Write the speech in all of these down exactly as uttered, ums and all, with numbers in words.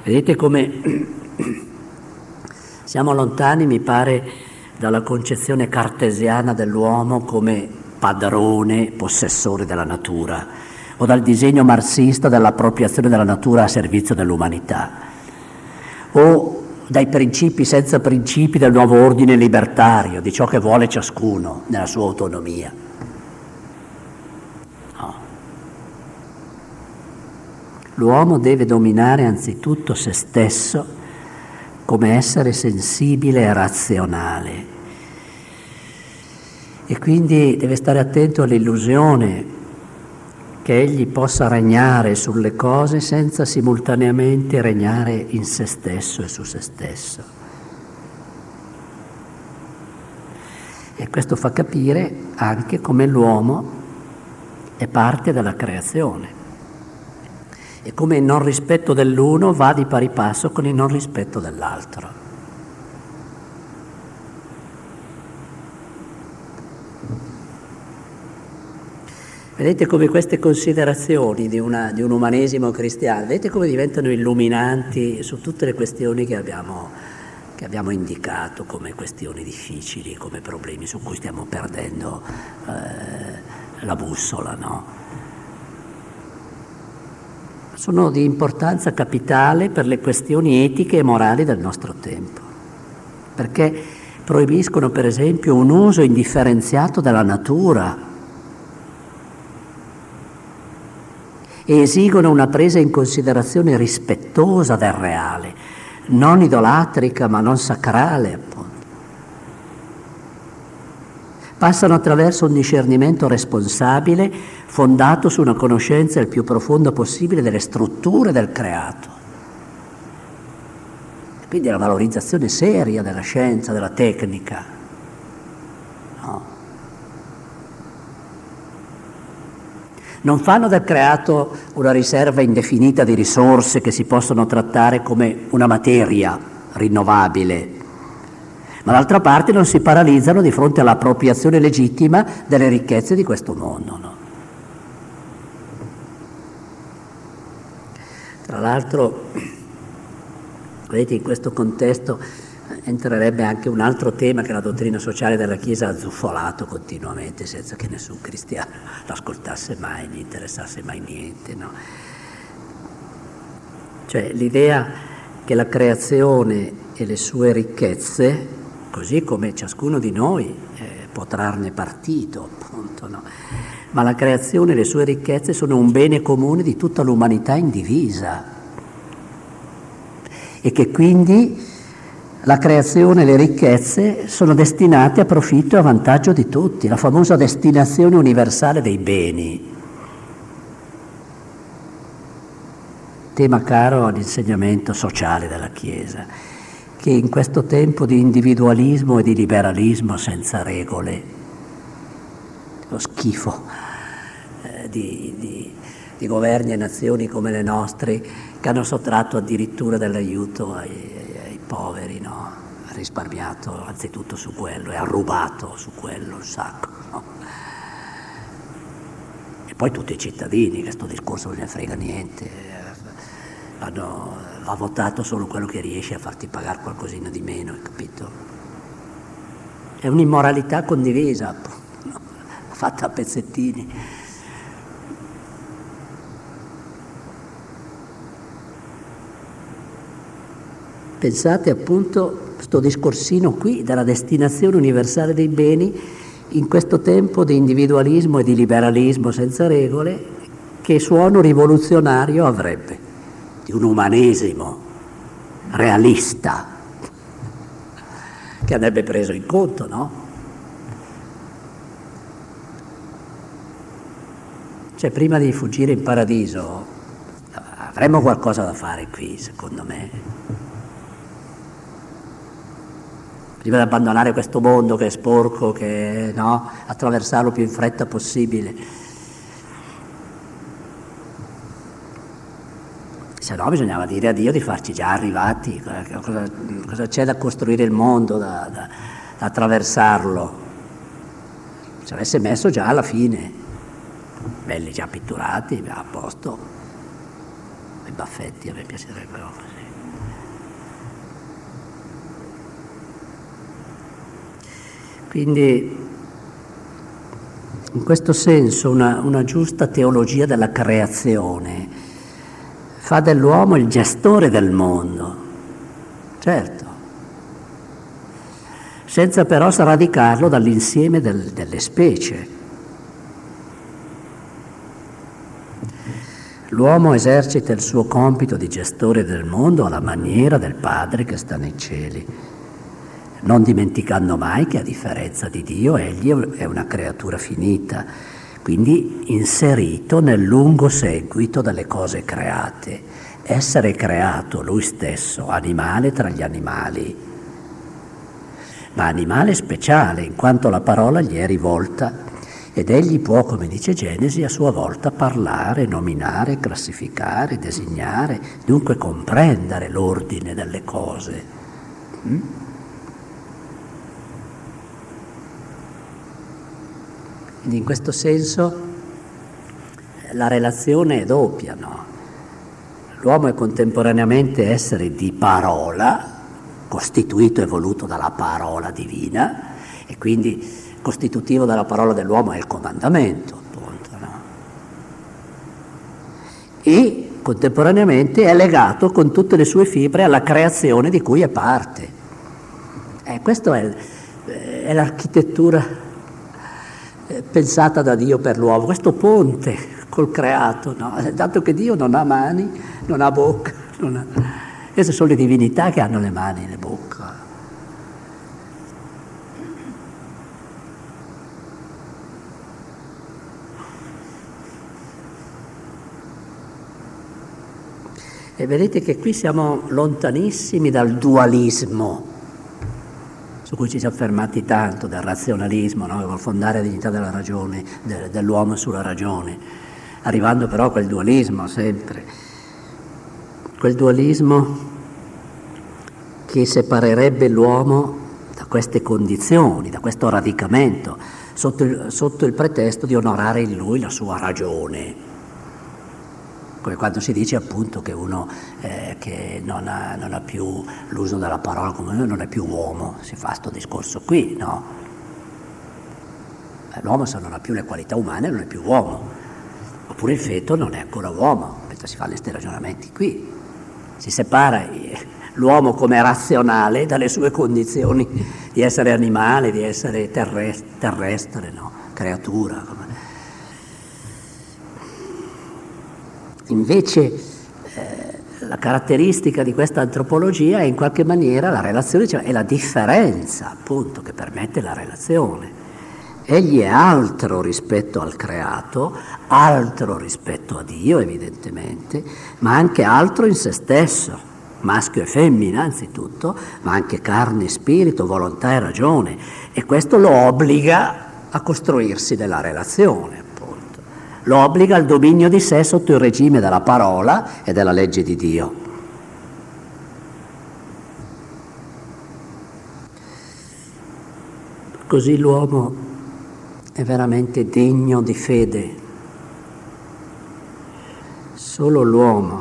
Vedete come siamo lontani, mi pare, dalla concezione cartesiana dell'uomo come padrone, possessore della natura, o dal disegno marxista dell'appropriazione della natura a servizio dell'umanità, o dai principi senza principi del nuovo ordine libertario, di ciò che vuole ciascuno nella sua autonomia. No. L'uomo deve dominare anzitutto se stesso come essere sensibile e razionale, e quindi deve stare attento all'illusione che egli possa regnare sulle cose senza simultaneamente regnare in se stesso e su se stesso. E questo fa capire anche come l'uomo è parte della creazione e come il non rispetto dell'uno va di pari passo con il non rispetto dell'altro. Vedete come queste considerazioni di, una, di un umanesimo cristiano, vedete come diventano illuminanti su tutte le questioni che abbiamo, che abbiamo indicato come questioni difficili, come problemi su cui stiamo perdendo eh, la bussola, no? Sono di importanza capitale per le questioni etiche e morali del nostro tempo, perché proibiscono per esempio un uso indifferenziato della natura e esigono una presa in considerazione rispettosa del reale, non idolatrica ma non sacrale, appunto. Passano attraverso un discernimento responsabile fondato su una conoscenza il più profonda possibile delle strutture del creato. Quindi la valorizzazione seria della scienza, della tecnica. No. Non fanno del creato una riserva indefinita di risorse che si possono trattare come una materia rinnovabile, ma d'altra parte non si paralizzano di fronte all'appropriazione legittima delle ricchezze di questo mondo, no? Tra l'altro, vedete, in questo contesto entrerebbe anche un altro tema che la dottrina sociale della Chiesa ha zuffolato continuamente senza che nessun cristiano l'ascoltasse mai, gli interessasse mai niente, no? Cioè l'idea che la creazione e le sue ricchezze, così come ciascuno di noi eh, può trarne partito, appunto, no? Ma la creazione e le sue ricchezze sono un bene comune di tutta l'umanità indivisa e che quindi la creazione e le ricchezze sono destinate a profitto e a vantaggio di tutti, la famosa destinazione universale dei beni. Tema caro all'insegnamento sociale della Chiesa, che in questo tempo di individualismo e di liberalismo senza regole, lo schifo eh, di, di, di governi e nazioni come le nostre che hanno sottratto addirittura dell'aiuto ai poveri, no? Ha risparmiato anzitutto su quello e ha rubato su quello un sacco, no? E poi tutti i cittadini, che sto discorso non ne frega niente, hanno, ha votato solo quello che riesce a farti pagare qualcosina di meno, hai capito? È un'immoralità condivisa, no? Fatta a pezzettini. Pensate appunto a questo discorsino qui della destinazione universale dei beni in questo tempo di individualismo e di liberalismo senza regole, che suono rivoluzionario avrebbe, di un umanesimo realista che andrebbe preso in conto, no? Cioè prima di fuggire in paradiso avremmo qualcosa da fare qui, secondo me. Prima di abbandonare questo mondo che è sporco, che no, attraversarlo più in fretta possibile. Se no bisognava dire a Dio di farci già arrivati, cosa, cosa c'è da costruire il mondo, da, da, da attraversarlo. Ci avesse messo già alla fine, belli già pitturati, a posto. baffetti, a me piacerebbe così. Quindi, in questo senso, una, una giusta teologia della creazione fa dell'uomo il gestore del mondo, certo, senza però sradicarlo dall'insieme del, delle specie. L'uomo esercita il suo compito di gestore del mondo alla maniera del Padre che sta nei cieli, non dimenticando mai che a differenza di Dio egli è una creatura finita, quindi inserito nel lungo seguito delle cose create, essere creato lui stesso, animale tra gli animali, ma animale speciale in quanto la parola gli è rivolta ed egli può, come dice Genesi, a sua volta parlare, nominare, classificare, designare, dunque comprendere l'ordine delle cose. Mm? Quindi in questo senso la relazione è doppia, no? L'uomo è contemporaneamente essere di parola, costituito e voluto dalla parola divina, e quindi costitutivo della parola dell'uomo è il comandamento, appunto, no? E contemporaneamente è legato con tutte le sue fibre alla creazione di cui è parte. Eh, questa è, è l'architettura pensata da Dio per l'uomo, questo ponte col creato, no? Dato che Dio non ha mani, non ha bocca, non ha... queste sono le divinità che hanno le mani e le bocche. E vedete che qui siamo lontanissimi dal dualismo, su cui ci siamo fermati tanto, del razionalismo, no? Che vuol fondare la dignità della ragione, de, dell'uomo sulla ragione, arrivando però a quel dualismo sempre, quel dualismo che separerebbe l'uomo da queste condizioni, da questo radicamento, sotto il, sotto il pretesto di onorare in lui la sua ragione. Come quando si dice appunto che uno eh, che non ha, non ha più l'uso della parola come noi non è più uomo, si fa sto discorso qui, no? L'uomo se non ha più le qualità umane non è più uomo, oppure il feto non è ancora uomo, mentre si fanno questi ragionamenti qui. Si separa l'uomo come razionale dalle sue condizioni di essere animale, di essere terrestre, terrestre, no? Creatura. Come... Invece eh, la caratteristica di questa antropologia è in qualche maniera la relazione, cioè è la differenza appunto che permette la relazione. Egli è altro rispetto al creato, altro rispetto a Dio evidentemente, ma anche altro in se stesso, maschio e femmina anzitutto, ma anche carne e spirito, volontà e ragione, e questo lo obbliga a costruirsi della relazione. Lo obbliga al dominio di sé sotto il regime della parola e della legge di Dio. Così l'uomo è veramente degno di fede. Solo l'uomo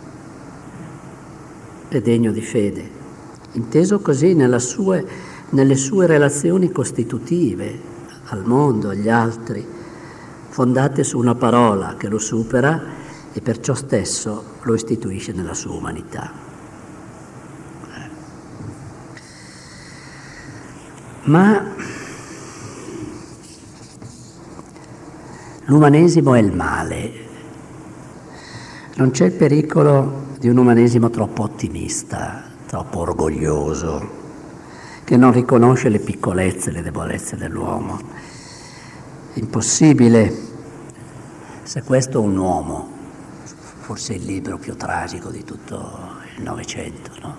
è degno di fede, inteso così nella sue, nelle sue relazioni costitutive al mondo, agli altri, fondate su una parola che lo supera e perciò stesso lo istituisce nella sua umanità. Ma l'umanesimo è il male. Non c'è il pericolo di un umanesimo troppo ottimista, troppo orgoglioso, che non riconosce le piccolezze e le debolezze dell'uomo. È impossibile. Se questo è un uomo, forse il libro più tragico di tutto il Novecento, no?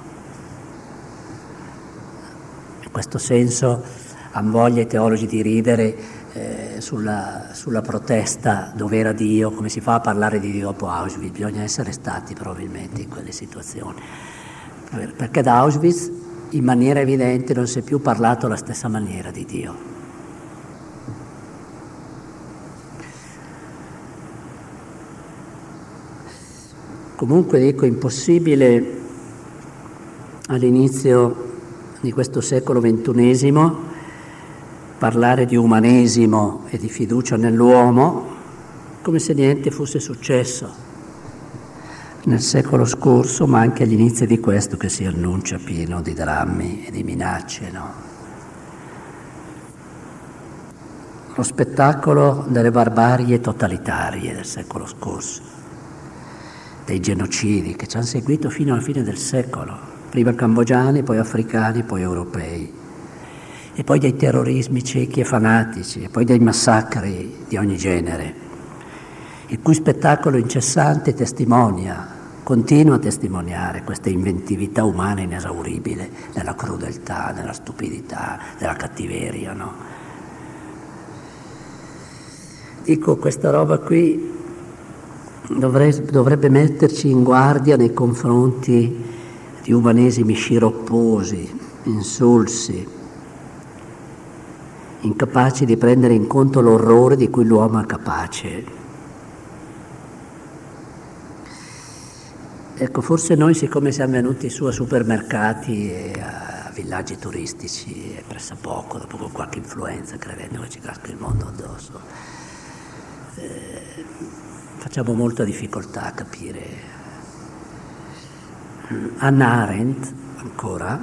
In questo senso hanno voglia i teologi di ridere eh, sulla, sulla protesta dove era Dio, come si fa a parlare di Dio dopo Auschwitz, bisogna essere stati probabilmente in quelle situazioni, perché da Auschwitz in maniera evidente non si è più parlato alla stessa maniera di Dio. Comunque dico impossibile all'inizio di questo secolo ventunesimo parlare di umanesimo e di fiducia nell'uomo come se niente fosse successo nel secolo scorso, ma anche agli inizi di questo che si annuncia pieno di drammi e di minacce, no? Lo spettacolo delle barbarie totalitarie del secolo scorso, dei genocidi che ci hanno seguito fino alla fine del secolo, prima cambogiani, poi africani, poi europei, e poi dei terrorismi ciechi e fanatici, e poi dei massacri di ogni genere, il cui spettacolo incessante testimonia, continua a testimoniare questa inventività umana inesauribile nella crudeltà, nella stupidità, nella cattiveria, no? Dico, questa roba qui dovrebbe, dovrebbe metterci in guardia nei confronti di umanesimi sciropposi, insulsi, incapaci di prendere in conto l'orrore di cui l'uomo è capace. Ecco, forse noi, siccome siamo venuti su a supermercati e a villaggi turistici e pressappoco, dopo con qualche influenza, credendo che ci casca il mondo addosso, eh, facciamo molta difficoltà a capire. Hannah Arendt, ancora,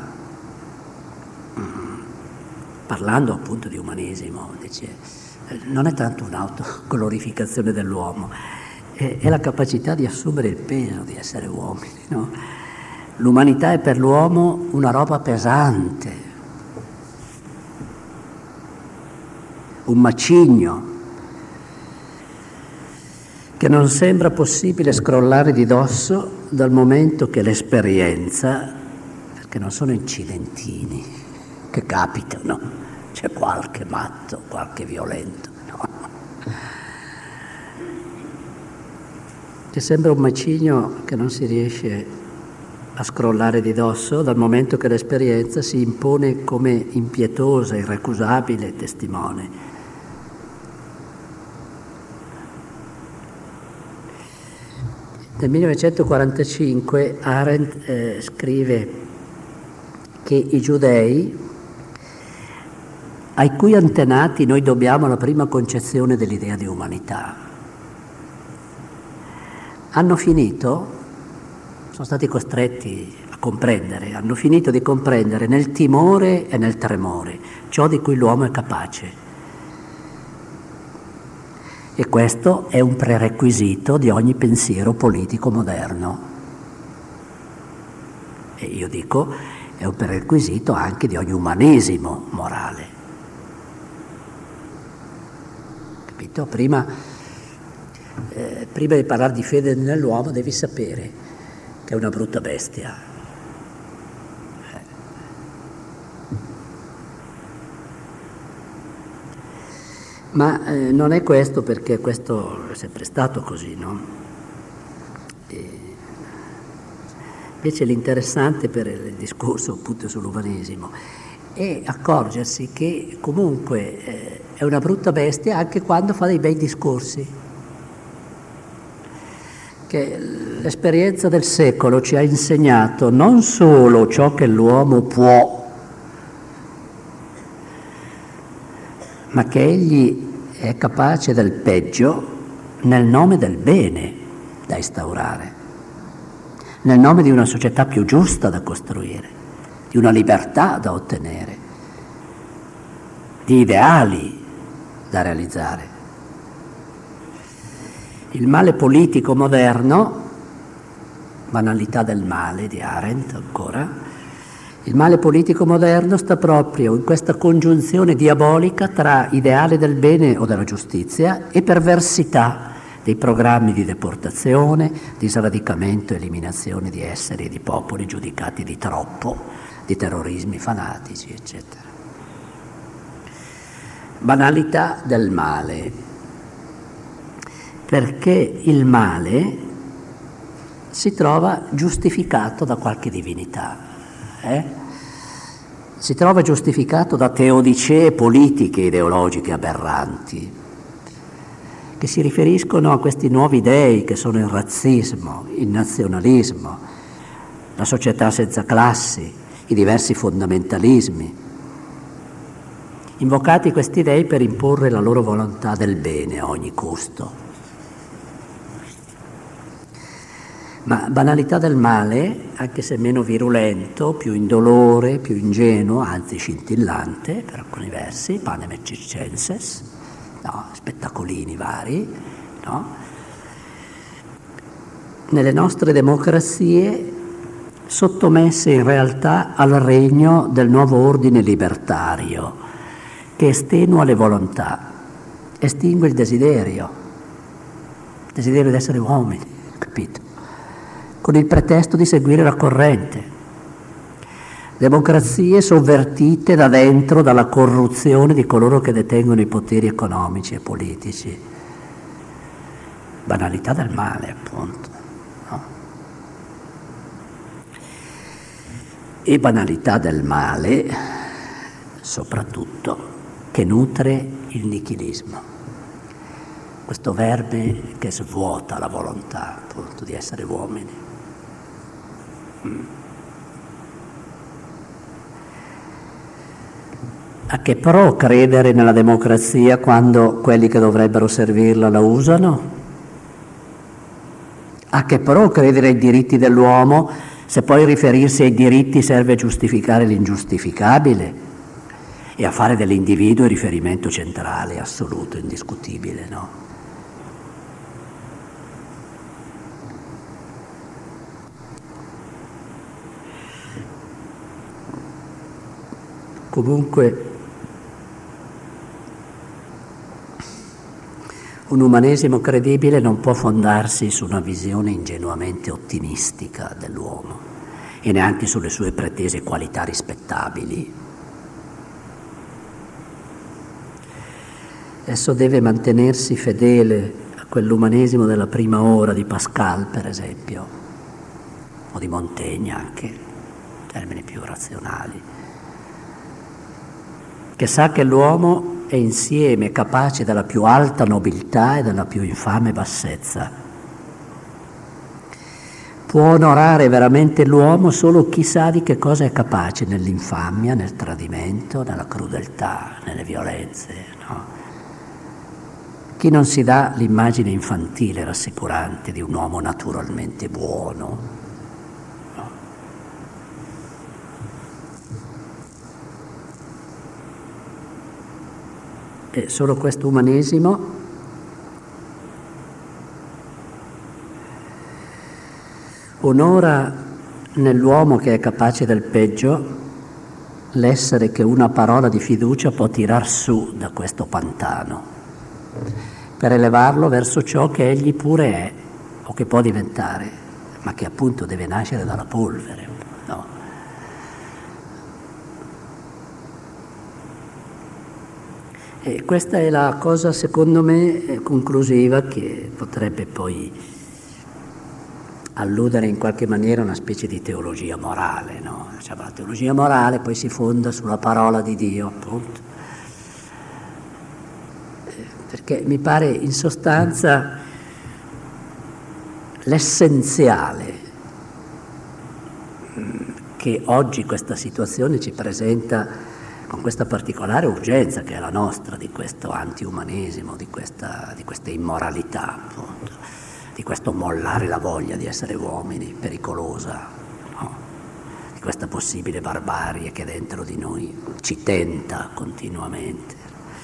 parlando appunto di umanesimo, dice, non è tanto un'autoglorificazione dell'uomo, è la capacità di assumere il peso di essere uomini, no? L'umanità è per l'uomo una roba pesante, un macigno che non sembra possibile scrollare di dosso dal momento che l'esperienza, perché non sono incidentini che capitano, c'è qualche matto, qualche violento, no? Che sembra un macigno che non si riesce a scrollare di dosso dal momento che l'esperienza si impone come impietosa, irrecusabile testimone. Nel millenovecentoquarantacinque Arendt eh, scrive che i giudei, ai cui antenati noi dobbiamo la prima concezione dell'idea di umanità, hanno finito, sono stati costretti a comprendere, hanno finito di comprendere nel timore e nel tremore ciò di cui l'uomo è capace. E questo è un prerequisito di ogni pensiero politico moderno. E io dico, è un prerequisito anche di ogni umanesimo morale. Capito? Prima... Eh, prima di parlare di fede nell'uomo devi sapere che è una brutta bestia. Eh. Ma eh, non è questo, perché questo è sempre stato così, no? E invece l'interessante per il discorso appunto sull'umanesimo è accorgersi che comunque eh, è una brutta bestia anche quando fa dei bei discorsi. Che l'esperienza del secolo ci ha insegnato non solo ciò che l'uomo può, ma che egli è capace del peggio nel nome del bene da instaurare, nel nome di una società più giusta da costruire, di una libertà da ottenere, di ideali da realizzare. Il male politico moderno, banalità del male di Arendt ancora, il male politico moderno sta proprio in questa congiunzione diabolica tra ideale del bene o della giustizia e perversità dei programmi di deportazione, di sradicamento e eliminazione di esseri e di popoli giudicati di troppo, di terrorismi fanatici, eccetera. Banalità del male. Perché il male si trova giustificato da qualche divinità, eh? Si trova giustificato da teodicee politiche ideologiche aberranti. che si riferiscono a questi nuovi dei che sono il razzismo, il nazionalismo, la società senza classi, i diversi fondamentalismi. Invocati questi dei per imporre la loro volontà del bene a ogni costo. Ma banalità del male, anche se meno virulento, più indolore, più ingenuo, anzi scintillante per alcuni versi, panem et circenses, no? Spettacolini vari, no? Nelle nostre democrazie sottomesse in realtà al regno del nuovo ordine libertario, che estenua le volontà, estingue il desiderio, il desiderio di essere uomini, capito? Con il pretesto di seguire la corrente. Democrazie sovvertite da dentro dalla corruzione di coloro che detengono i poteri economici e politici. Banalità del male, appunto. No? E banalità del male, soprattutto, che nutre il nichilismo. Questo verme che svuota la volontà, appunto, di essere uomini. A che pro credere nella democrazia quando quelli che dovrebbero servirla la usano? A che pro credere ai diritti dell'uomo se poi riferirsi ai diritti serve a giustificare l'ingiustificabile e a fare dell'individuo il riferimento centrale, assoluto, indiscutibile, no? Comunque, un umanesimo credibile non può fondarsi su una visione ingenuamente ottimistica dell'uomo e neanche sulle sue pretese qualità rispettabili. Esso deve mantenersi fedele a quell'umanesimo della prima ora di Pascal, per esempio, o di Montaigne anche, termini più razionali, che sa che l'uomo è insieme capace della più alta nobiltà e della più infame bassezza. Può onorare veramente l'uomo solo chi sa di che cosa è capace nell'infamia, nel tradimento, nella crudeltà, nelle violenze, no? Chi non si dà l'immagine infantile rassicurante di un uomo naturalmente buono. E solo questo umanesimo onora nell'uomo che è capace del peggio l'essere che una parola di fiducia può tirar su da questo pantano per elevarlo verso ciò che egli pure è o che può diventare, ma che appunto deve nascere dalla polvere, no? E questa è la cosa, secondo me, conclusiva, che potrebbe poi alludere in qualche maniera a una specie di teologia morale, no? Cioè, la teologia morale poi si fonda sulla parola di Dio, appunto. Perché mi pare in sostanza l'essenziale che oggi questa situazione ci presenta con questa particolare urgenza che è la nostra, di questo antiumanesimo, di questa, di questa immoralità, appunto, di questo mollare la voglia di essere uomini, pericolosa, no? Di questa possibile barbarie che dentro di noi ci tenta continuamente.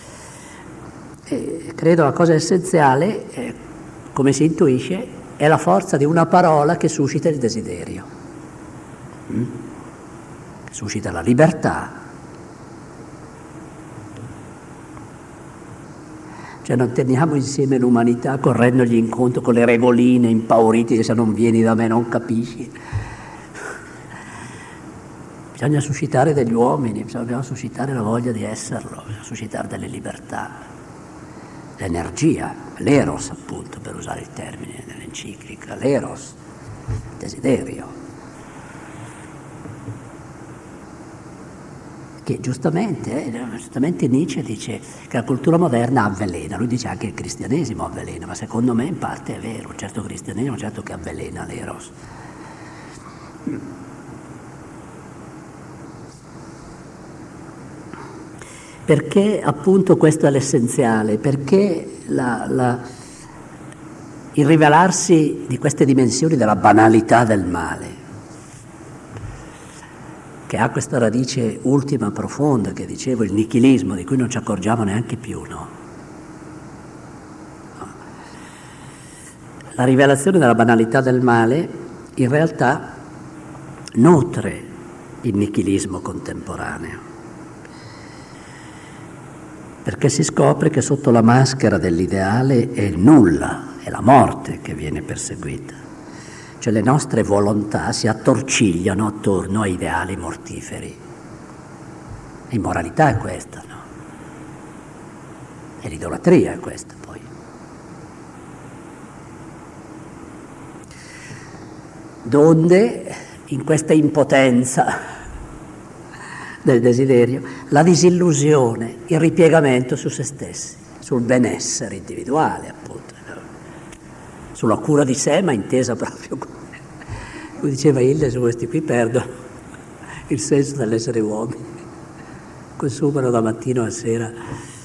E credo la cosa essenziale, è, come si intuisce, è la forza di una parola che suscita il desiderio, mm? che suscita la libertà. Cioè non teniamo insieme l'umanità correndogli incontro con le regoline, impauriti che se non vieni da me non capisci. Bisogna suscitare degli uomini, bisogna suscitare la voglia di esserlo, bisogna suscitare delle libertà, l'energia, l'eros appunto, per usare il termine dell'enciclica, l'eros, desiderio, che giustamente, eh, giustamente Nietzsche dice che la cultura moderna avvelena, lui dice anche che il cristianesimo avvelena, ma secondo me in parte è vero, un certo cristianesimo certo che avvelena l'eros. Perché appunto questo è l'essenziale, perché la, la, il rivelarsi di queste dimensioni della banalità del male, che ha questa radice ultima profonda, che dicevo, il nichilismo, di cui non ci accorgiamo neanche più, no? No. La rivelazione della banalità del male in realtà nutre il nichilismo contemporaneo, perché si scopre che sotto la maschera dell'ideale è il nulla, è la morte che viene perseguita. Cioè le nostre volontà si attorcigliano attorno a ideali mortiferi. L'immoralità è questa, no? E l'idolatria è questa, poi. Donde, in questa impotenza del desiderio, la disillusione, il ripiegamento su se stessi, sul benessere individuale, appunto, sulla cura di sé, ma intesa proprio come, come diceva Hilde, su questi qui perdono il senso dell'essere uomini, consumano da mattino a sera.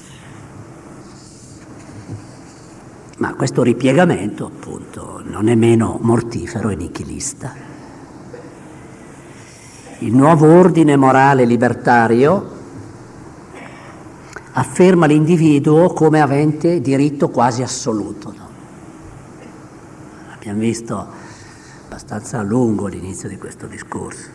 Ma questo ripiegamento, appunto, non è meno mortifero e nichilista. Il nuovo ordine morale libertario afferma l'individuo come avente diritto quasi assoluto, no? Abbiamo visto abbastanza a lungo l'inizio di questo discorso.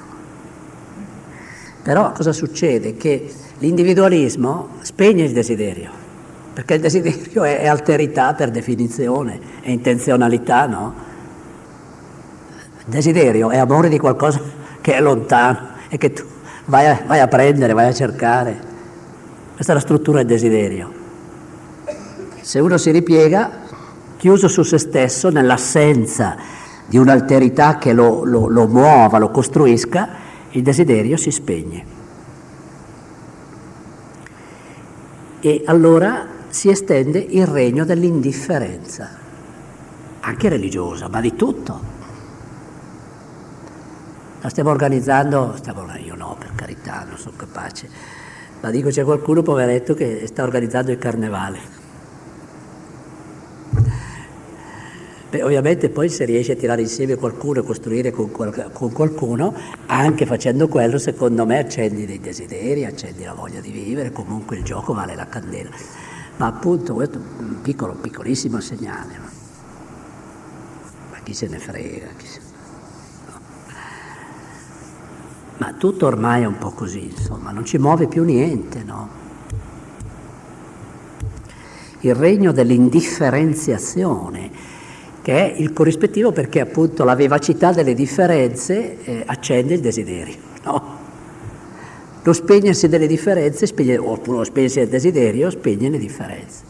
Però cosa succede? Che l'individualismo spegne il desiderio, perché il desiderio è, è alterità per definizione, è intenzionalità, no? Il desiderio è amore di qualcosa che è lontano e che tu vai a, vai a prendere, vai a cercare. Questa è la struttura del desiderio. Se uno si ripiega, chiuso su se stesso, nell'assenza di un'alterità che lo, lo, lo muova, lo costruisca, il desiderio si spegne. E allora si estende il regno dell'indifferenza, anche religiosa, ma di tutto. La stiamo organizzando, stiamo, io no, per carità, non sono capace, ma dico c'è qualcuno, poveretto, che sta organizzando il carnevale. Beh, ovviamente poi se riesci a tirare insieme qualcuno e costruire con, qual- con qualcuno, anche facendo quello, secondo me accendi dei desideri, accendi la voglia di vivere, comunque il gioco vale la candela. Ma appunto questo è un piccolo, piccolissimo segnale. Ma, ma chi se ne frega? Chi se... No. Ma tutto ormai è un po' così, insomma, non ci muove più niente, no? Il regno dell'indifferenziazione, che è il corrispettivo perché appunto la vivacità delle differenze eh, accende il desiderio, no? Lo spegnersi delle differenze, spegne, oppure lo spegnersi del desiderio, spegne le differenze.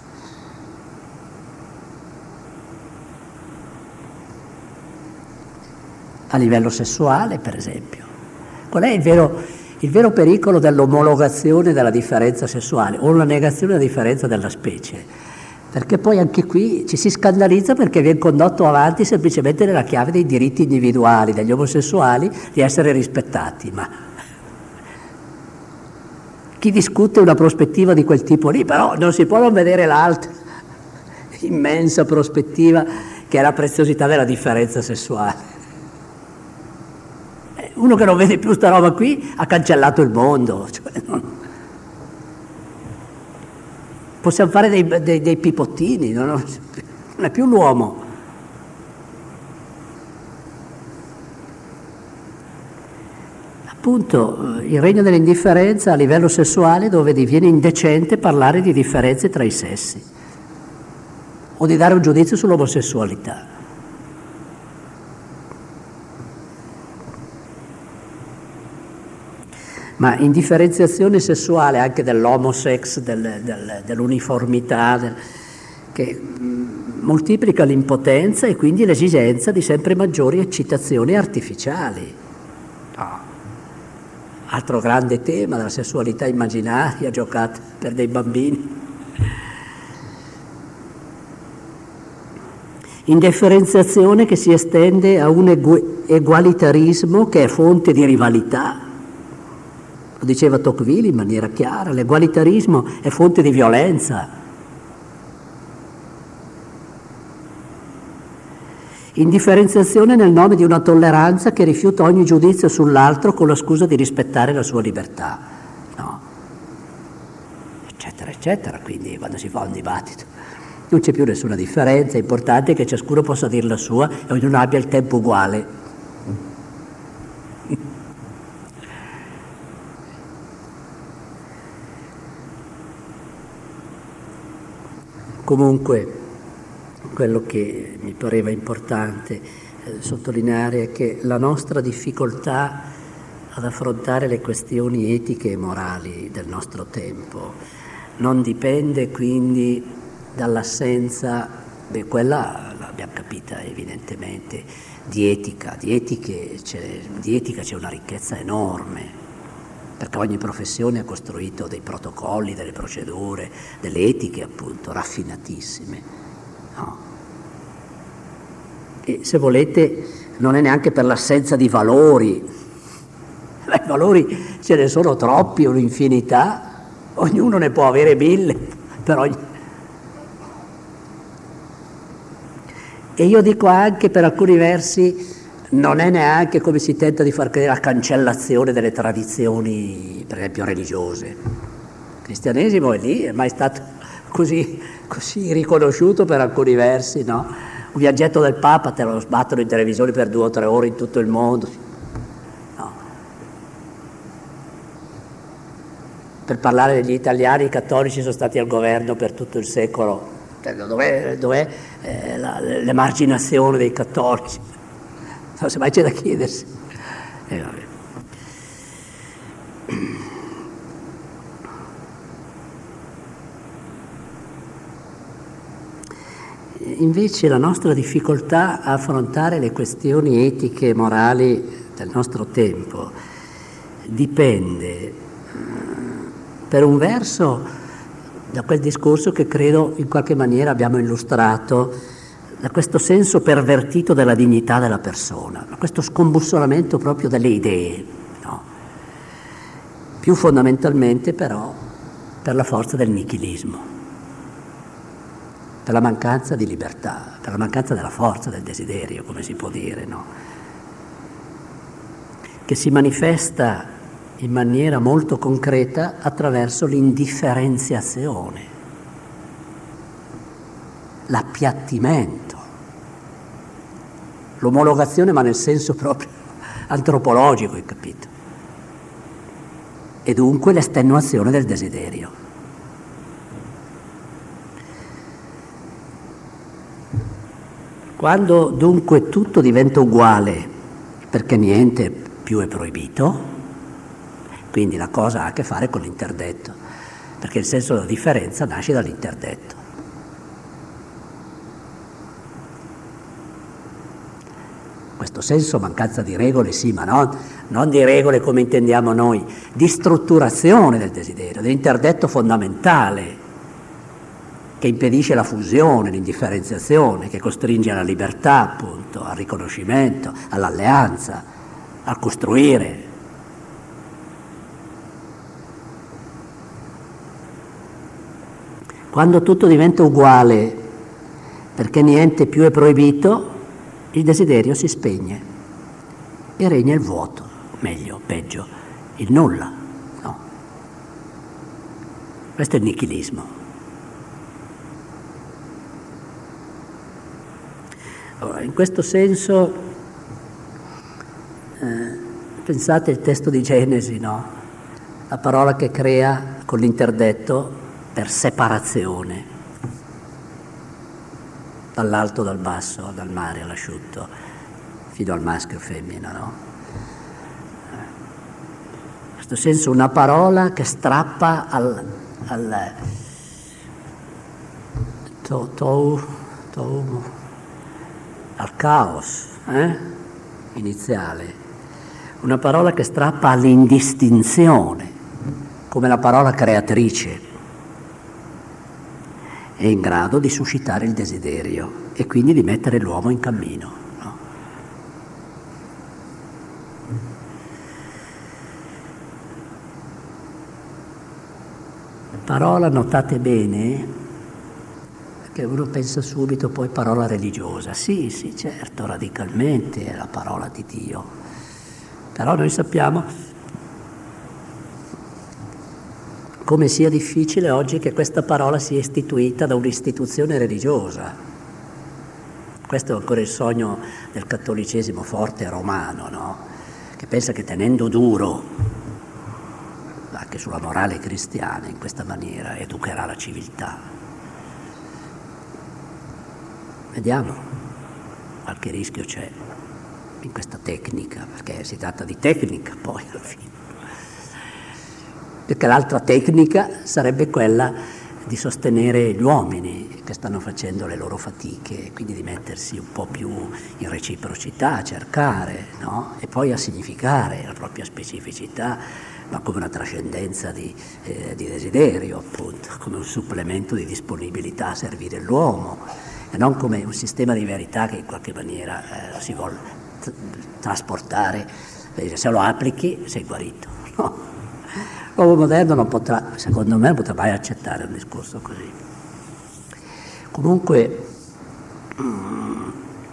A livello sessuale, per esempio. Qual è il vero, il vero pericolo dell'omologazione della differenza sessuale o la negazione della differenza della specie? Perché poi anche qui ci si scandalizza perché viene condotto avanti semplicemente nella chiave dei diritti individuali degli omosessuali di essere rispettati. Ma chi discute una prospettiva di quel tipo lì, però non si può non vedere l'altra immensa prospettiva che è la preziosità della differenza sessuale. Uno che non vede più sta roba qui ha cancellato il mondo. Cioè, non... Possiamo fare dei, dei, dei pipottini, no? Non è più l'uomo. Appunto, il regno dell'indifferenza a livello sessuale, dove diviene indecente parlare di differenze tra i sessi o di dare un giudizio sull'omosessualità. Ma indifferenziazione sessuale anche dell'homosex, del, del, dell'uniformità, del, che mh, moltiplica l'impotenza e quindi l'esigenza di sempre maggiori eccitazioni artificiali. No. altro grande tema della sessualità immaginaria giocata per dei bambini. Indifferenziazione che si estende a un egu- egualitarismo che è fonte di rivalità. Lo diceva Tocqueville in maniera chiara, l'egualitarismo è fonte di violenza. Indifferenziazione nel nome di una tolleranza che rifiuta ogni giudizio sull'altro con la scusa di rispettare la sua libertà, no? Eccetera, eccetera. Quindi quando si fa un dibattito non c'è più nessuna differenza, è importante che ciascuno possa dire la sua e ognuno abbia il tempo uguale. Comunque, quello che mi pareva importante eh, sottolineare è che la nostra difficoltà ad affrontare le questioni etiche e morali del nostro tempo non dipende quindi dall'assenza, beh, quella l'abbiamo capita evidentemente, di etica, di, etiche, c'è, di etica c'è una ricchezza enorme, perché ogni professione ha costruito dei protocolli, delle procedure, delle etiche appunto raffinatissime, no? E se volete non è neanche per l'assenza di valori, i valori ce ne sono troppi, un'infinità, ognuno ne può avere mille, per ogni... E io dico anche per alcuni versi non è neanche come si tenta di far credere la cancellazione delle tradizioni, per esempio religiose. Il cristianesimo è lì, è mai stato così, così riconosciuto per alcuni versi, no? Un viaggetto del Papa te lo sbattono in televisione per due o tre ore in tutto il mondo. No. Per parlare degli italiani, i cattolici sono stati al governo per tutto il secolo. Dov'è, dov'è eh, la, l'emarginazione dei cattolici? Non so, mai c'è da chiedersi. Eh, vabbè. Invece la nostra difficoltà a affrontare le questioni etiche e morali del nostro tempo dipende, per un verso, da quel discorso che credo in qualche maniera abbiamo illustrato, da questo senso pervertito della dignità della persona, da questo scombussolamento proprio delle idee, no? Più fondamentalmente però per la forza del nichilismo, per la mancanza di libertà, per la mancanza della forza del desiderio, come si può dire, no? Che si manifesta in maniera molto concreta attraverso l'indifferenziazione, l'appiattimento, l'omologazione, ma nel senso proprio antropologico, hai capito? E dunque l'estenuazione del desiderio. Quando dunque tutto diventa uguale, perché niente più è proibito, quindi la cosa ha a che fare con l'interdetto, perché il senso della differenza nasce dall'interdetto. Questo senso, mancanza di regole, sì, ma non, non di regole come intendiamo noi, di strutturazione del desiderio, dell'interdetto fondamentale, che impedisce la fusione, l'indifferenziazione, che costringe alla libertà, appunto, al riconoscimento, all'alleanza, a costruire. Quando tutto diventa uguale, perché niente più è proibito, il desiderio si spegne e regna il vuoto, meglio, peggio, il nulla, no? Questo è il nichilismo. Allora, in questo senso, eh, pensate al testo di Genesi, no? La parola che crea con l'interdetto per separazione, dall'alto, dal basso, dal mare all'asciutto, fino al maschio e femmina, no? In questo senso una parola che strappa al, al to, to, to, al caos eh? iniziale, una parola che strappa all'indistinzione, come la parola creatrice, è in grado di suscitare il desiderio e quindi di mettere l'uomo in cammino. No? Parola, notate bene, che uno pensa subito poi parola religiosa. Sì, sì, certo, radicalmente è la parola di Dio. Però noi sappiamo come sia difficile oggi che questa parola sia istituita da un'istituzione religiosa. Questo è ancora il sogno del cattolicesimo forte romano, no? Che pensa che tenendo duro anche sulla morale cristiana in questa maniera educherà la civiltà. Vediamo, qualche rischio c'è in questa tecnica, perché si tratta di tecnica poi alla fine. Perché l'altra tecnica sarebbe quella di sostenere gli uomini che stanno facendo le loro fatiche, e quindi di mettersi un po' più in reciprocità, a cercare, no? E poi a significare la propria specificità, ma come una trascendenza di, eh, di desiderio, appunto, come un supplemento di disponibilità a servire l'uomo. E non come un sistema di verità che in qualche maniera eh, si vuole t- trasportare, se lo applichi sei guarito. No. L'uomo moderno non potrà, secondo me, non potrà mai accettare un discorso così. Comunque, mm,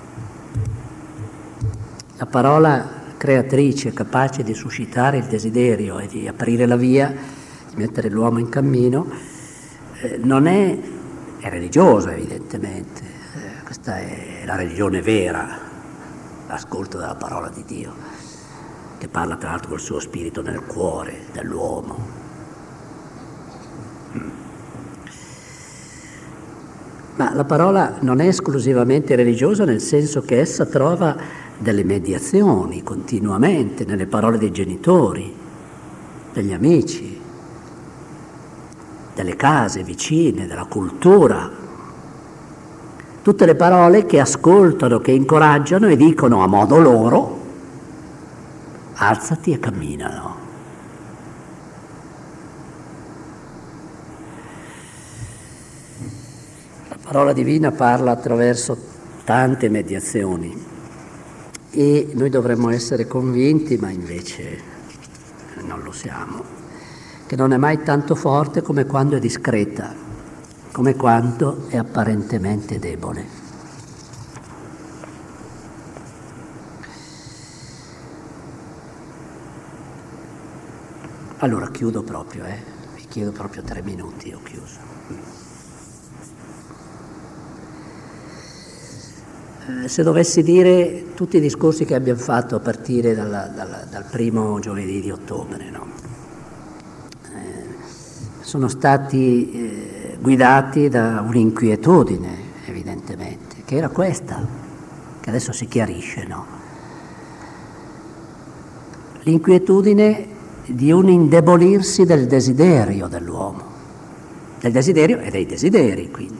la parola creatrice capace di suscitare il desiderio e di aprire la via, di mettere l'uomo in cammino, eh, non è, è religiosa evidentemente. Questa è la religione vera, l'ascolto della parola di Dio, che parla tra l'altro col suo spirito nel cuore dell'uomo. Ma la parola non è esclusivamente religiosa, nel senso che essa trova delle mediazioni continuamente nelle parole dei genitori, degli amici, delle case vicine, della cultura. Tutte le parole che ascoltano, che incoraggiano e dicono a modo loro: alzati e camminano. La parola divina parla attraverso tante mediazioni e noi dovremmo essere convinti, ma invece non lo siamo, che non è mai tanto forte come quando è discreta, come quando è apparentemente debole. Allora chiudo proprio, eh? Vi chiedo proprio tre minuti, ho chiuso. Eh, se dovessi dire tutti i discorsi che abbiamo fatto a partire dalla, dalla, dal primo giovedì di ottobre, no? Eh, sono stati eh, guidati da un'inquietudine, evidentemente, che era questa, che adesso si chiarisce, no? L'inquietudine di un indebolirsi del desiderio dell'uomo, del desiderio e dei desideri, quindi.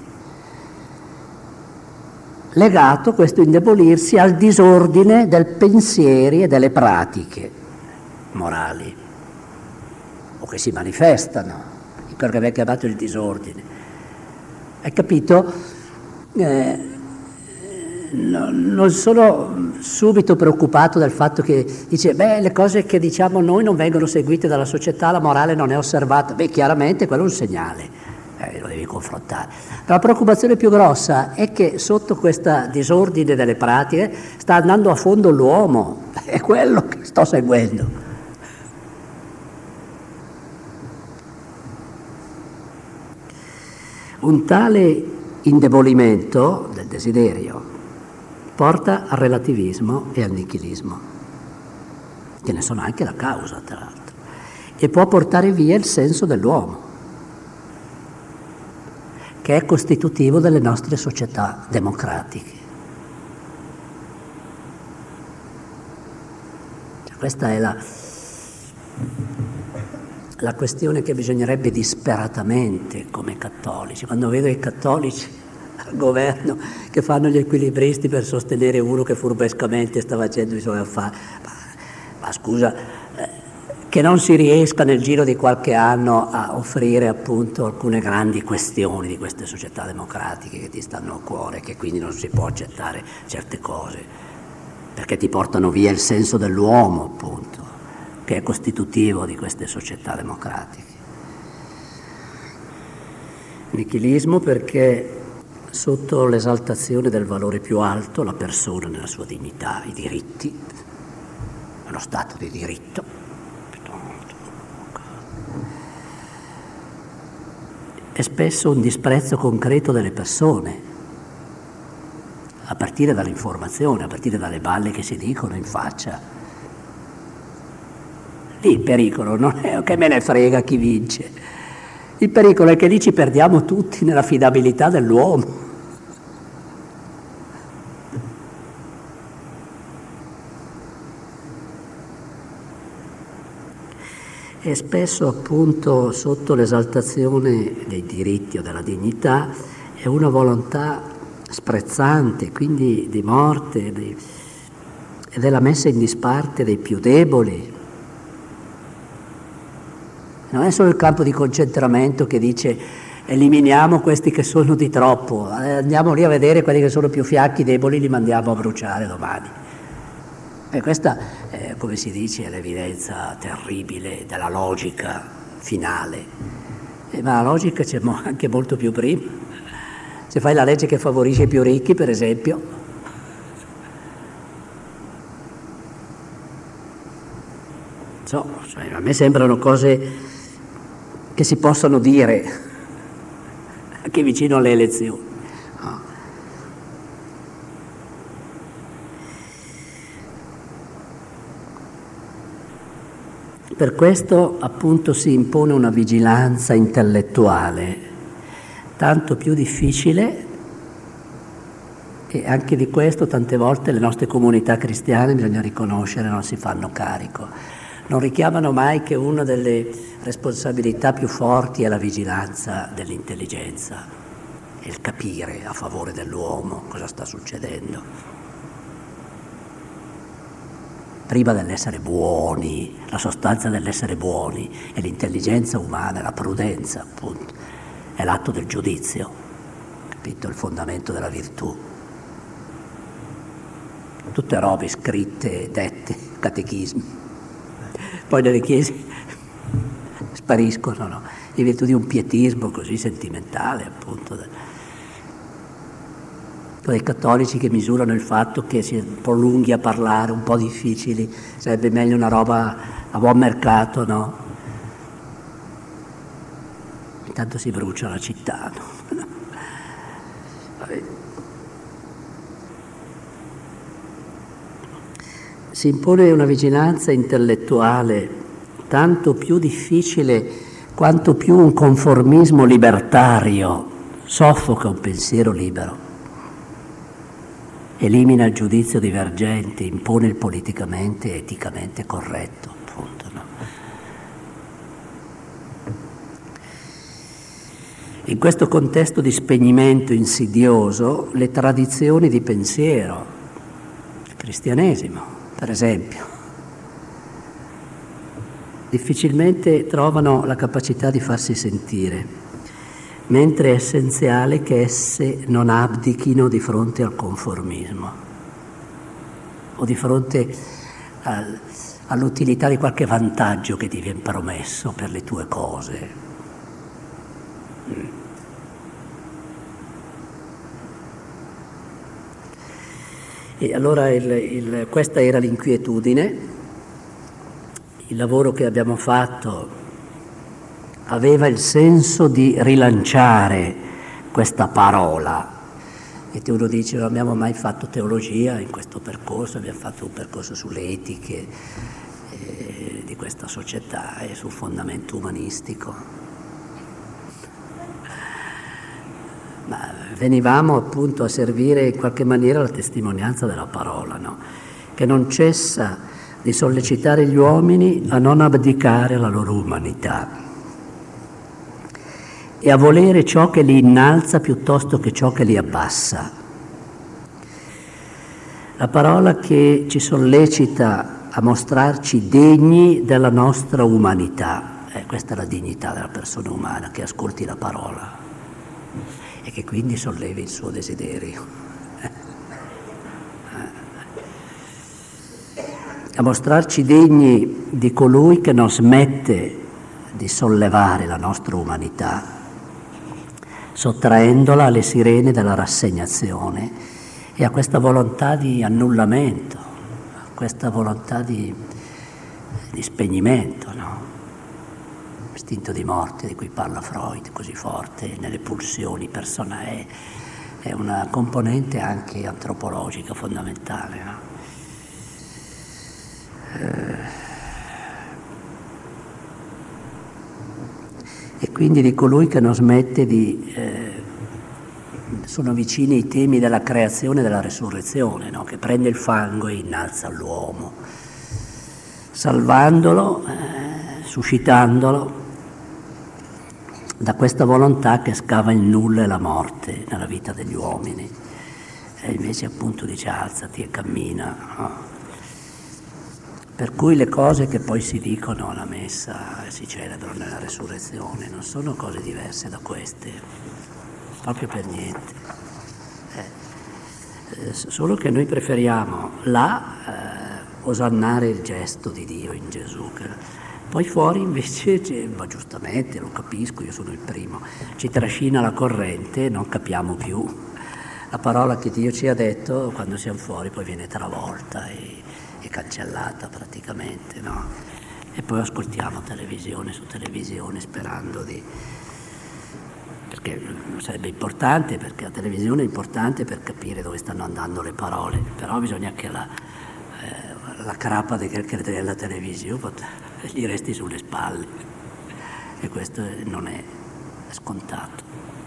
Legato questo indebolirsi al disordine del pensieri e delle pratiche morali, o che si manifestano, in quello che abbiamo chiamato il disordine. Hai capito? Eh, no, non sono subito preoccupato del fatto che dice, beh, le cose che diciamo noi non vengono seguite dalla società, la morale non è osservata. Beh, chiaramente quello è un segnale, eh, lo devi confrontare. Ma la preoccupazione più grossa è che sotto questa disordine delle pratiche sta andando a fondo l'uomo, è quello che sto seguendo. Un tale indebolimento del desiderio porta al relativismo e al nichilismo, che ne sono anche la causa, tra l'altro, e può portare via il senso dell'uomo, che è costitutivo delle nostre società democratiche. Cioè, questa è la, la questione che bisognerebbe disperatamente, come cattolici, quando vedo i cattolici al governo che fanno gli equilibristi per sostenere uno che furbescamente sta facendo i suoi affari. Ma, ma ma scusa, eh, che non si riesca nel giro di qualche anno a offrire appunto alcune grandi questioni di queste società democratiche che ti stanno a cuore, che quindi non si può accettare certe cose, perché ti portano via il senso dell'uomo, appunto, che è costitutivo di queste società democratiche. Nichilismo perché sotto l'esaltazione del valore più alto, la persona nella sua dignità, i diritti, lo Stato di diritto, e spesso un disprezzo concreto delle persone, a partire dall'informazione, a partire dalle balle che si dicono in faccia. Lì il pericolo non è che me ne frega chi vince. Il pericolo è che lì ci perdiamo tutti nell'affidabilità dell'uomo. E spesso appunto sotto l'esaltazione dei diritti o della dignità è una volontà sprezzante, quindi di morte di, e della messa in disparte dei più deboli. Non è solo il campo di concentramento che dice eliminiamo questi che sono di troppo, andiamo lì a vedere quelli che sono più fiacchi, deboli, li mandiamo a bruciare domani. E questa, è, come si dice, è l'evidenza terribile della logica finale. E, ma la logica c'è mo- anche molto più prima. Se fai la legge che favorisce i più ricchi, per esempio, so, cioè, a me sembrano cose che si possono dire anche vicino alle elezioni. No. Per questo appunto si impone una vigilanza intellettuale tanto più difficile, e anche di questo tante volte le nostre comunità cristiane, bisogna riconoscere, non si fanno carico. Non richiamano mai che una delle responsabilità più forti è la vigilanza dell'intelligenza, e il capire a favore dell'uomo cosa sta succedendo. Prima dell'essere buoni, la sostanza dell'essere buoni è l'intelligenza umana, la prudenza, appunto, è l'atto del giudizio, capito? Il fondamento della virtù. Tutte robe scritte, dette, catechismi. Poi nelle chiese spariscono, no? In virtù di un pietismo così sentimentale, appunto. Dei cattolici che misurano il fatto che si è un po' lunghi a parlare, un po' difficili, sarebbe meglio una roba a buon mercato, no? Intanto si brucia la città, no? Vabbè. Si impone una vigilanza intellettuale tanto più difficile quanto più un conformismo libertario soffoca un pensiero libero, elimina il giudizio divergente, impone il politicamente e eticamente corretto, appunto, no? In questo contesto di spegnimento insidioso, le tradizioni di pensiero, il cristianesimo, per esempio, difficilmente trovano la capacità di farsi sentire, mentre è essenziale che esse non abdichino di fronte al conformismo o di fronte al, all'utilità di qualche vantaggio che ti viene promesso per le tue cose. E allora il, il, questa era l'inquietudine. Il lavoro che abbiamo fatto aveva il senso di rilanciare questa parola. E uno dice: non abbiamo mai fatto teologia in questo percorso, abbiamo fatto un percorso sulle etiche eh, di questa società e sul fondamento umanistico. Ma venivamo appunto a servire in qualche maniera la testimonianza della parola, no? Che non cessa di sollecitare gli uomini a non abdicare alla loro umanità e a volere ciò che li innalza piuttosto che ciò che li abbassa. La parola che ci sollecita a mostrarci degni della nostra umanità. Eh, questa è la dignità della persona umana, che ascolti la parola e che quindi sollevi il suo desiderio. A mostrarci degni di colui che non smette di sollevare la nostra umanità, sottraendola alle sirene della rassegnazione e a questa volontà di annullamento, a questa volontà di, di spegnimento, no? Istinto di morte di cui parla Freud, così forte nelle pulsioni personali, è una componente anche antropologica fondamentale, no? E quindi di colui che non smette di... Eh, sono vicini i temi della creazione e della resurrezione, no? Che prende il fango e innalza l'uomo, salvandolo, eh, suscitandolo da questa volontà che scava il nulla e la morte nella vita degli uomini. E invece appunto dice alzati e cammina, no? Per cui le cose che poi si dicono alla messa e si celebrano nella resurrezione non sono cose diverse da queste, proprio per niente. Eh, eh, solo che noi preferiamo là eh, osannare il gesto di Dio in Gesù. Che poi fuori invece, ma giustamente, lo capisco, io sono il primo, ci trascina la corrente e non capiamo più. La parola che Dio ci ha detto, quando siamo fuori, poi viene travolta e è cancellata praticamente, no? E poi ascoltiamo televisione su televisione sperando di... perché sarebbe importante, perché la televisione è importante per capire dove stanno andando le parole, però bisogna che la, eh, la crapa della televisione gli resti sulle spalle e questo non è scontato.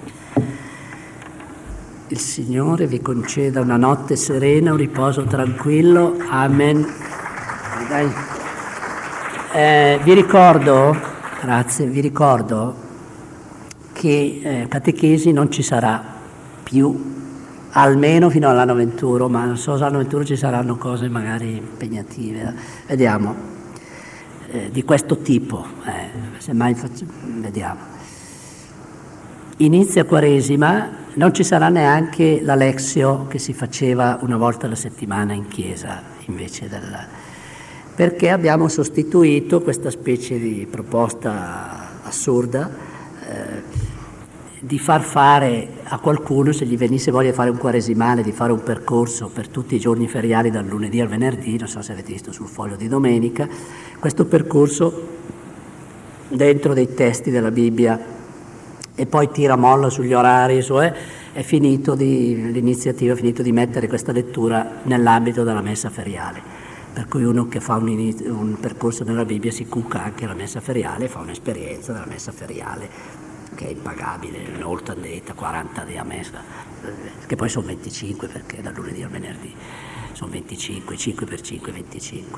Il Signore vi conceda una notte serena, un riposo tranquillo. Amen. Dai. Eh, vi ricordo, grazie, vi ricordo che eh, catechesi non ci sarà più, almeno fino all'anno venturo, ma non so se all'anno venturo ci saranno cose magari impegnative. Vediamo, eh, di questo tipo, eh, se mai faccio, vediamo. Inizia Quaresima. Non ci sarà neanche la Lexio che si faceva una volta alla settimana in chiesa, invece del... perché abbiamo sostituito questa specie di proposta assurda eh, di far fare a qualcuno, se gli venisse voglia di fare un quaresimale, di fare un percorso per tutti i giorni feriali dal lunedì al venerdì, non so se avete visto sul foglio di domenica, questo percorso dentro dei testi della Bibbia e poi tira molla sugli orari, su, eh, è finito di, l'iniziativa è finito di mettere questa lettura nell'ambito della messa feriale, per cui uno che fa un, inizio, un percorso nella Bibbia si cuca anche la messa feriale, fa un'esperienza della messa feriale che è impagabile, oltre andata quaranta di a messa, che poi sono venticinque perché dal lunedì al venerdì sono venticinque, cinque per cinque, venticinque.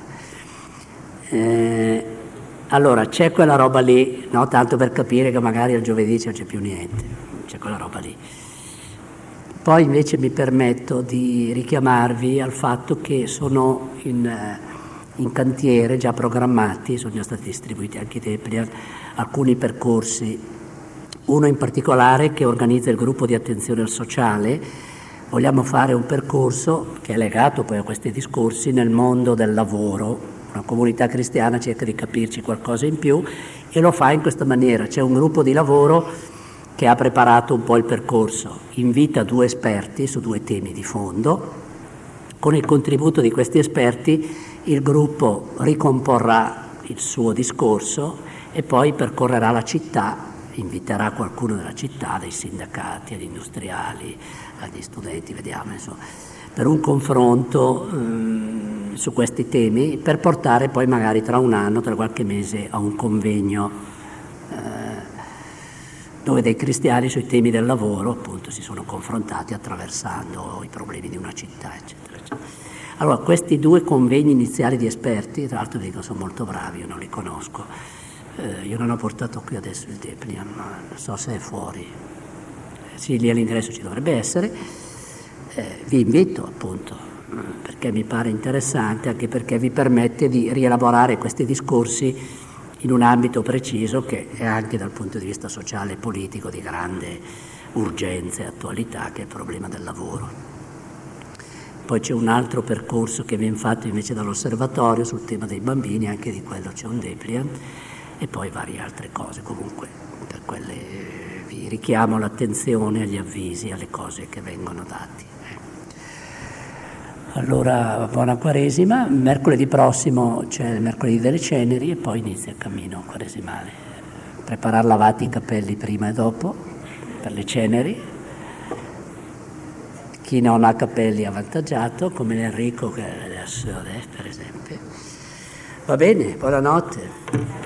Eh, Allora, c'è quella roba lì, no? Tanto per capire che magari al giovedì non c'è più niente, c'è quella roba lì. Poi invece mi permetto di richiamarvi al fatto che sono in, in cantiere, già programmati, sono già stati distribuiti anche i templi, alcuni percorsi, uno in particolare che organizza il gruppo di attenzione al sociale. Vogliamo fare un percorso che è legato poi a questi discorsi nel mondo del lavoro. Una comunità cristiana cerca di capirci qualcosa in più e lo fa in questa maniera. C'è un gruppo di lavoro che ha preparato un po' il percorso, invita due esperti su due temi di fondo. Con il contributo di questi esperti il gruppo ricomporrà il suo discorso e poi percorrerà la città, inviterà qualcuno della città, dai sindacati, agli industriali, agli studenti, vediamo insomma, per un confronto um, su questi temi, per portare poi magari tra un anno, tra qualche mese, a un convegno eh, dove dei cristiani sui temi del lavoro appunto si sono confrontati attraversando i problemi di una città, eccetera, eccetera. Allora, questi due convegni iniziali di esperti, tra l'altro dico sono molto bravi, io non li conosco, eh, io non ho portato qui adesso il Deplian, ma non so se è fuori, sì, lì all'ingresso ci dovrebbe essere. Eh, vi invito appunto perché mi pare interessante, anche perché vi permette di rielaborare questi discorsi in un ambito preciso che è anche dal punto di vista sociale e politico di grande urgenza e attualità, che è il problema del lavoro. Poi c'è un altro percorso che viene fatto invece dall'osservatorio sul tema dei bambini, anche di quello c'è un dépliant, e poi varie altre cose. Comunque per quelle vi richiamo l'attenzione agli avvisi, alle cose che vengono dati. Allora, buona Quaresima. Mercoledì prossimo c'è il mercoledì delle ceneri e poi inizia il cammino quaresimale. Preparare lavati i capelli prima e dopo per le ceneri. Chi non ha capelli è avvantaggiato, come l'Enrico che adesso è, per esempio. Va bene, buonanotte.